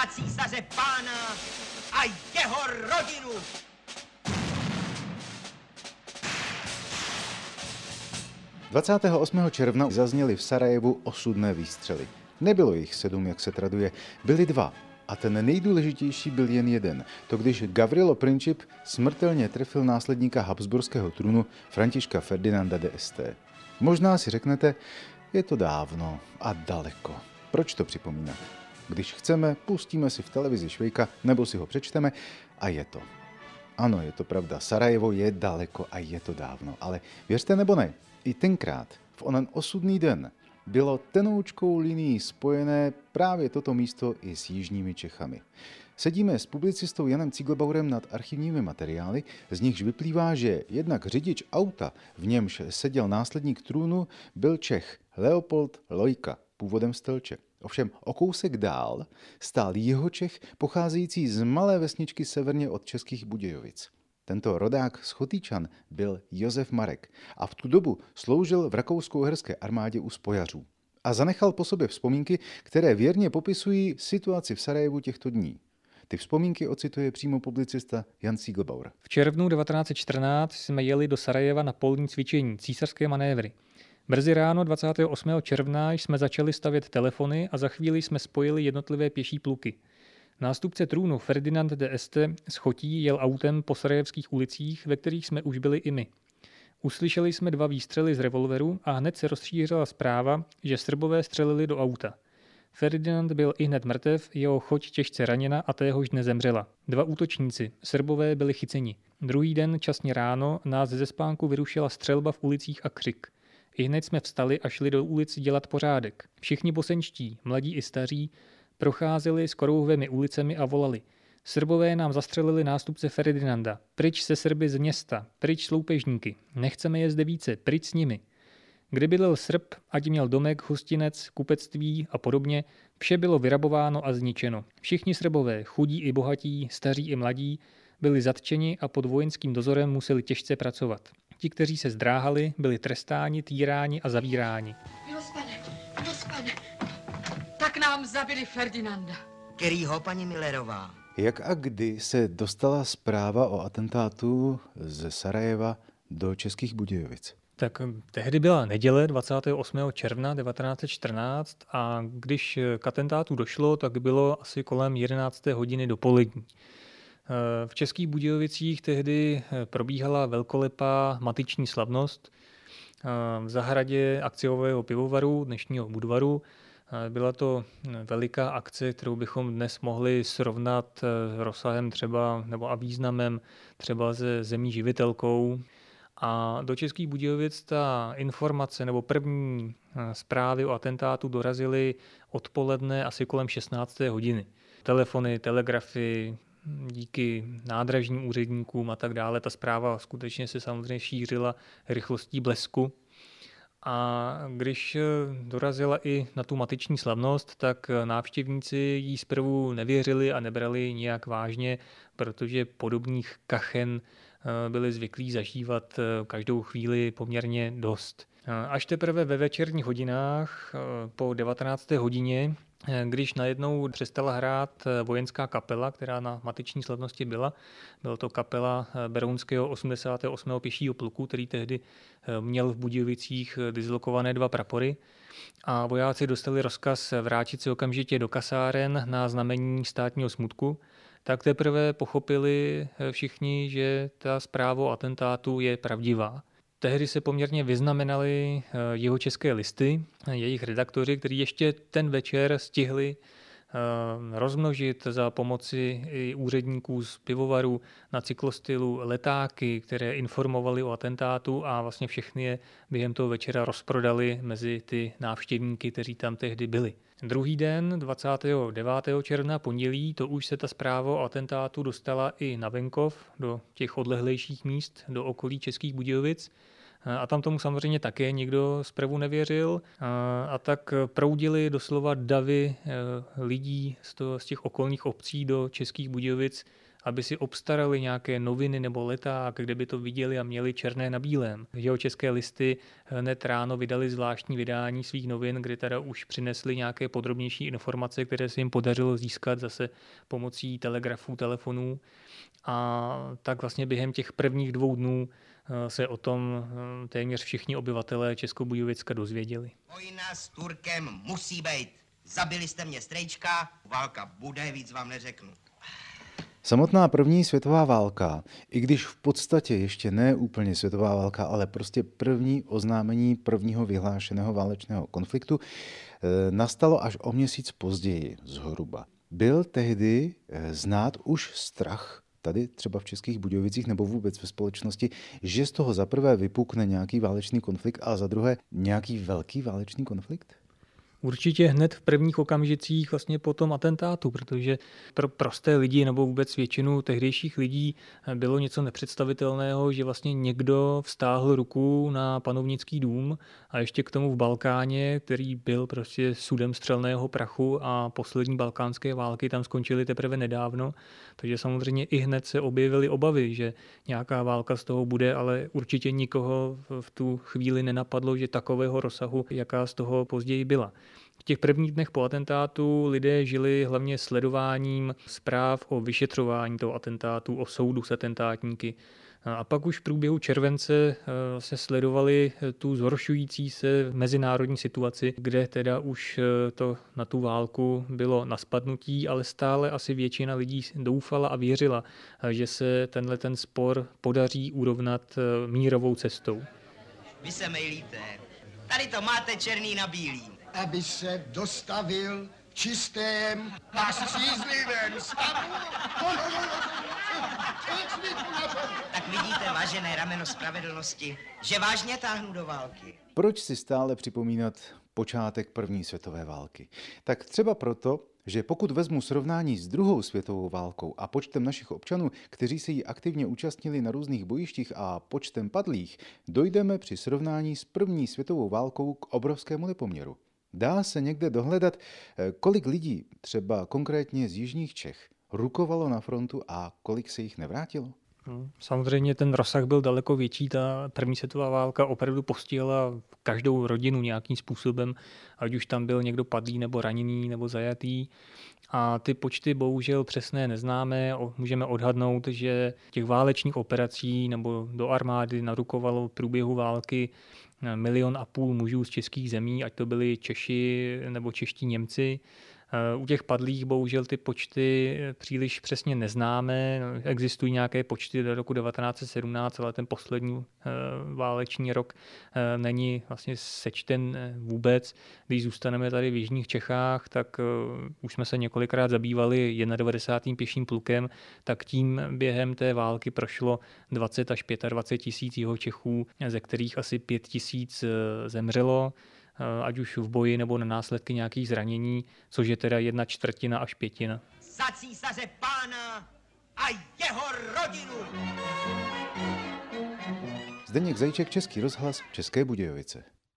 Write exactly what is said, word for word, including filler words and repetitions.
za císaře pána a jeho rodinu. dvacátého osmého června zazněly v Sarajevu osudné výstřely. Nebylo jich sedm, jak se traduje, byly dva. A ten nejdůležitější byl jen jeden. To když Gavrilo Princip smrtelně trefil následníka habsburského trůnu Františka Ferdinanda de Este. Možná si řeknete, je to dávno a daleko. Proč to připomínat? Když chceme, pustíme si v televizi Švejka nebo si ho přečteme a je to. Ano, je to pravda, Sarajevo je daleko a je to dávno, ale věřte nebo ne, i tenkrát, v onen osudný den, bylo tenoučkou linií spojené právě toto místo i s jižními Čechami. Sedíme s publicistou Janem Cíglbaurem nad archivními materiály, z nichž vyplývá, že jednak řidič auta, v němž seděl následník trůnu, byl Čech Leopold Lojka, původem z Telče. Ovšem o kousek dál stál Jihočech, pocházející z malé vesničky severně od Českých Budějovic. Tento rodák z Chotýčan byl Josef Marek a v tu dobu sloužil v rakousko-uherské armádě u spojařů. A zanechal po sobě vzpomínky, které věrně popisují situaci v Sarajevu těchto dní. Ty vzpomínky ocituje přímo publicista Jan Cíglbaur. V červnu devatenáct set čtrnáct jsme jeli do Sarajeva na polní cvičení, císařské manévry. Brzy ráno dvacátého osmého června jsme začali stavět telefony a za chvíli jsme spojili jednotlivé pěší pluky. Nástupce trůnu Ferdinand de Este z Chotí jel autem po sarajevských ulicích, ve kterých jsme už byli i my. Uslyšeli jsme dva výstřely z revolveru a hned se rozšířila zpráva, že Srbové střelili do auta. Ferdinand byl ihned mrtev, jeho choť těžce raněna a téhož dne zemřela. Dva útočníci, Srbové, byli chyceni. Druhý den časně ráno nás ze spánku vyrušila střelba v ulicích a křik. Ihned jsme vstali a šli do ulic dělat pořádek. Všichni bosenští, mladí i staří, procházeli skorouhvými ulicemi a volali. Srbové nám zastřelili nástupce Ferdinanda. Pryč se Srby z města, pryč s loupežníky. Nechceme je zde více, pryč s nimi. Kde bydlel Srb, ať měl domek, hostinec, kupectví a podobně, vše bylo vyrabováno a zničeno. Všichni Srbové, chudí i bohatí, staří i mladí, byli zatčeni a pod vojenským dozorem museli těžce pracovat. Ti, kteří se zdráhali, byli trestáni, týráni a zavíráni. Milost pane, milost pane, tak nám zabili Ferdinanda. Kterýho, paní Millerová? Jak a kdy se dostala zpráva o atentátu ze Sarajeva do Českých Budějovic? Tak tehdy byla neděle dvacátého osmého června devatenáct set čtrnáct a když k atentátu došlo, tak bylo asi kolem jedenácté hodiny dopolední. V Českých Budějovicích tehdy probíhala velkolepá matiční slavnost v zahradě akciového pivovaru, dnešního Budvaru. Byla to veliká akce, kterou bychom dnes mohli srovnat rozsahem třeba nebo a významem třeba se zemí živitelkou. A do Českých Budějovic ta informace nebo první zprávy o atentátu dorazily odpoledne asi kolem šestnácté hodiny. Telefony, telegrafy, díky nádražním úředníkům a tak dále. Ta zpráva skutečně se samozřejmě šířila rychlostí blesku. A když dorazila i na tu matiční slavnost, tak návštěvníci jí zprvu nevěřili a nebrali nijak vážně, protože podobných kachen byli zvyklí zažívat každou chvíli poměrně dost. Až teprve ve večerních hodinách po devatenácté hodině, když najednou přestala hrát vojenská kapela, která na matiční slavnosti byla, byla to kapela berounského osmdesátého osmého pěšího pluku, který tehdy měl v Budějovicích dislokované dva prapory, a vojáci dostali rozkaz vrátit se okamžitě do kasáren na znamení státního smutku, tak teprve pochopili všichni, že ta zpráva o atentátu je pravdivá. Tehdy se poměrně vyznamenaly jihočeské listy, jejich redaktoři, kteří ještě ten večer stihli rozmnožit za pomoci i úředníků z pivovaru na cyklostylu letáky, které informovali o atentátu, a vlastně všechny je během toho večera rozprodali mezi ty návštěvníky, kteří tam tehdy byli. Druhý den, dvacátého devátého června, pondělí, to už se ta zpráva o atentátu dostala i na venkov, do těch odlehlejších míst, do okolí Českých Budějovic. A tam tomu samozřejmě také nikdo zprvu nevěřil. A tak proudili doslova davy lidí z těch okolních obcí do Českých Budějovic, aby si obstarali nějaké noviny nebo leták, kde by to viděli a měli černé na bílém. Jeho české listy hned ráno vydali zvláštní vydání svých novin, kde teda už přinesli nějaké podrobnější informace, které se jim podařilo získat zase pomocí telegrafů, telefonů. A tak vlastně během těch prvních dvou dnů se o tom téměř všichni obyvatelé Českobudějovicka dozvěděli. Vojna s Turkem musí být. Zabili jste mě strejčka, válka bude, víc vám neřeknu. Samotná první světová válka, i když v podstatě ještě ne úplně světová válka, ale prostě první oznámení prvního vyhlášeného válečného konfliktu, nastalo až o měsíc později zhruba. Byl tehdy znát už strach tady třeba v Českých Budějovicích nebo vůbec ve společnosti, že z toho za prvé vypukne nějaký válečný konflikt a za druhé nějaký velký válečný konflikt? Určitě hned v prvních okamžicích vlastně po tom atentátu, protože pro prosté lidi nebo vůbec většinu tehdejších lidí bylo něco nepředstavitelného, že vlastně někdo vztáhl ruku na panovnický dům a ještě k tomu v Balkáně, který byl prostě sudem střelného prachu a poslední balkánské války tam skončily teprve nedávno. Takže samozřejmě i hned se objevily obavy, že nějaká válka z toho bude, ale určitě nikoho v tu chvíli nenapadlo, že takového rozsahu, jaká z toho později byla. V těch prvních dnech po atentátu lidé žili hlavně sledováním zpráv o vyšetřování toho atentátu, o soudu s atentátníky. A pak už v průběhu července se sledovali tu zhoršující se mezinárodní situaci, kde teda už to na tu válku bylo na spadnutí, ale stále asi většina lidí doufala a věřila, že se tenhle ten spor podaří urovnat mírovou cestou. Vy se mejlíte. Tady to máte černý na bílý. Aby se dostavil v čistém a střízlivém stavu. Tak vidíte, vážené rameno spravedlnosti, že vážně táhnu do války. Proč si stále připomínat počátek první světové války? Tak třeba proto, že pokud vezmu srovnání s druhou světovou válkou a počtem našich občanů, kteří se jí aktivně účastnili na různých bojištích a počtem padlých, dojdeme při srovnání s první světovou válkou k obrovskému nepoměru. Dá se někde dohledat, kolik lidí, třeba konkrétně z jižních Čech, rukovalo na frontu a kolik se jich nevrátilo? Samozřejmě ten rozsah byl daleko větší. Ta první světová válka opravdu postihla každou rodinu nějakým způsobem, ať už tam byl někdo padlý nebo raněný nebo zajatý. A ty počty bohužel přesné neznáme. Můžeme odhadnout, že těch válečných operací nebo do armády narukovalo v průběhu války milion a půl mužů z českých zemí, ať to byli Češi nebo čeští Němci. U těch padlých bohužel ty počty příliš přesně neznáme. Existují nějaké počty do roku devatenáct set sedmnáct, ale ten poslední váleční rok není vlastně sečten vůbec. Když zůstaneme tady v jižních Čechách, tak už jsme se několikrát zabývali devadesátým prvním pěším plukem, tak tím během té války prošlo dvacet až dvacet pět tisíc Jihočechů, ze kterých asi pět tisíc zemřelo, ať už v boji nebo na následky nějakých zranění, což je teda jedna čtvrtina až pětina. Za císaře pána a jeho rodinu! Zdeněk Zajíček, Český rozhlas, České Budějovice.